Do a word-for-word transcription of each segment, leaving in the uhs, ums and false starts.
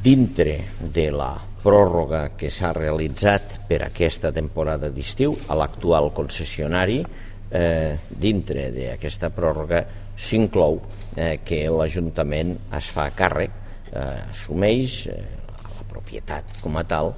dintre de la pròrroga que s'ha realitzat per aquesta temporada d'estiu a l'actual concessionari, eh, dintre d'aquesta pròrroga s'inclou eh, que l'Ajuntament es fa càrrec, eh, assumeix eh, la propietat com a tal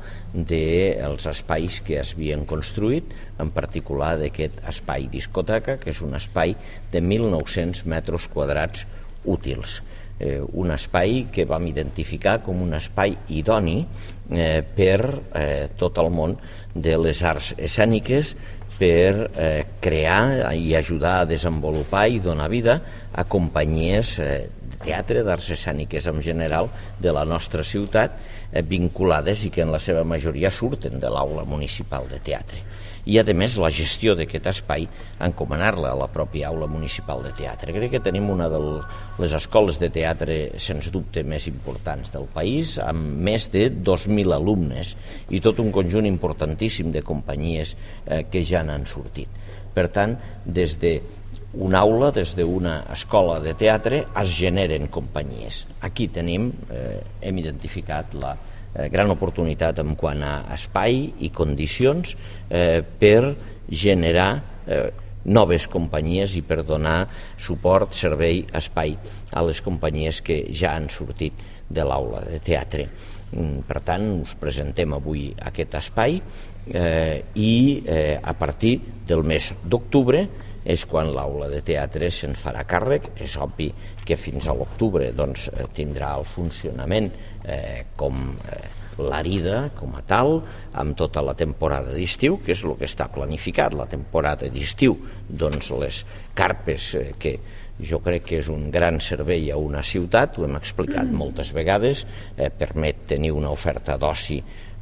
dels espais que es havien construït, en particular d'aquest espai discoteca, que és un espai de mil nou-cents metres quadrats útils. Eh, un espai que vam identificar com un espai idoni eh, per eh, tot el món de les arts escèniques, per eh, crear i ajudar a desenvolupar i donar vida a companyies eh, de teatre, d'arts escèniques en general de la nostra ciutat, eh, vinculades i que en la seva majoria surten de l'aula municipal de teatre. I a més la gestió d'aquest espai encomanar-la a la pròpia aula municipal de teatre. Crec que tenim una de les escoles de teatre sens dubte més importants del país, amb més de dos mil alumnes i tot un conjunt importantíssim de companyies eh, que ja n'han sortit. Per tant, des d'una aula, des d'una escola de teatre es generen companyies. Aquí tenim, eh, hem identificat la Eh, gran oportunitat en quant a espai i condicions eh, per generar eh, noves companyies i per donar suport, servei, espai a les companyies que ja han sortit de l'aula de teatre. Mm, per tant, us presentem avui aquest espai eh, i eh, a partir del mes d'octubre és quan l'aula de teatre se'n farà càrrec. És obvi que fins a l'octubre doncs, tindrà el funcionament eh, com eh, l'Arida com a tal, amb tota la temporada d'estiu, que és el que està planificat, la temporada d'estiu, doncs les carpes eh, que jo crec que és un gran servei a una ciutat, ho hem explicat mm. moltes vegades, eh, permet tenir una oferta d'oci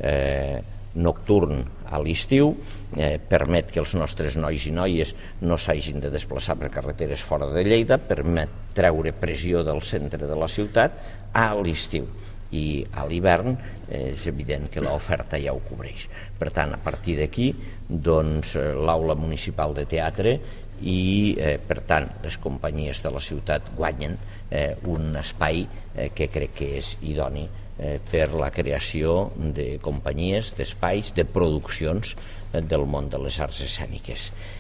eh, nocturn a l'estiu, eh, permet que els nostres nois i noies no s'hagin de desplaçar per carreteres fora de Lleida, permet treure pressió del centre de la ciutat a l'estiu. I a l'hivern eh, és evident que l'oferta ja ho cobreix. Per tant, a partir d'aquí, doncs, l'aula municipal de teatre i, eh, per tant, les companyies de la ciutat guanyen eh, un espai eh, que crec que és idoni eh, per la creació de companyies, d'espais, de produccions eh, del món de les arts escèniques.